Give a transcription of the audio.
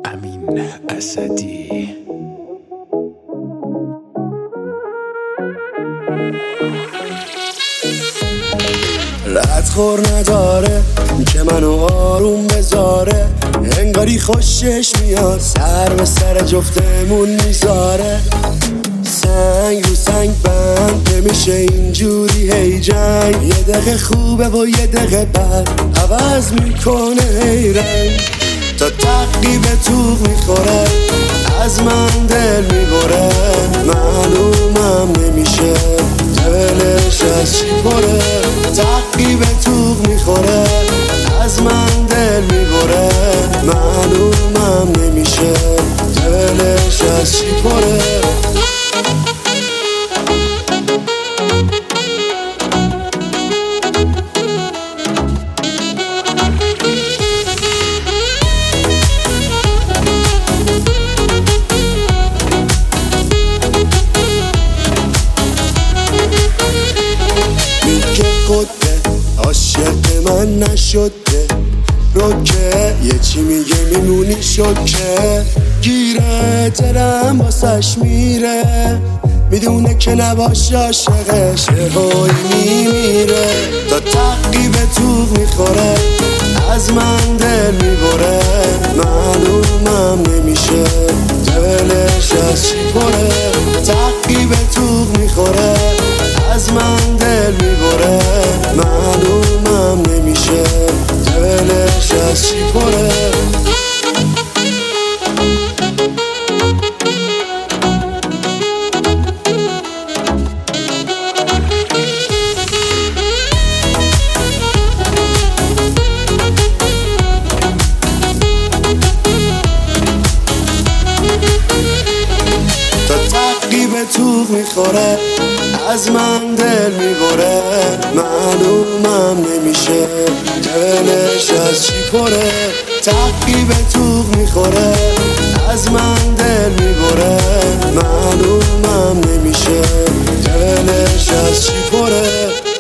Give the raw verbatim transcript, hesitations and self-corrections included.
امین اسدی. ردخور نداره که منو آروم بذاره، انگاری خوشش میاد سر به سر جفتمون میذاره. سنگ رو سنگ بند نمیشه اینجوری هی جنگ، یه دقیقه خوبه و یه دقیقه بعد عوض میکنه هی رنگ. تا تعقیب توق میخوره از من دل میبره، معلومم نمیشه دلش از چی پره. تعقیب توق میخوره از من دل میبره، معلومم نمیشه دلش از چی پره. عاشق من نشده رو که یه چی میگه میمونی شکه، گیره دلم واسش میره، میدونه که نباشه عاشقش هوی میمیره. تا تعقیب توق میخوره از من دل میبره، معلومم نمیشه دلش از چی پره. تعقیب توق میخوره از من دل میبره، معلومم نمیشه دلش از چی پره. توق میخوره از من دل میبره، معلومم نمیشه دلش از چی پره. تعقیب توق میخوره از من دل میبره، معلومم نمیشه دلش از چی پره.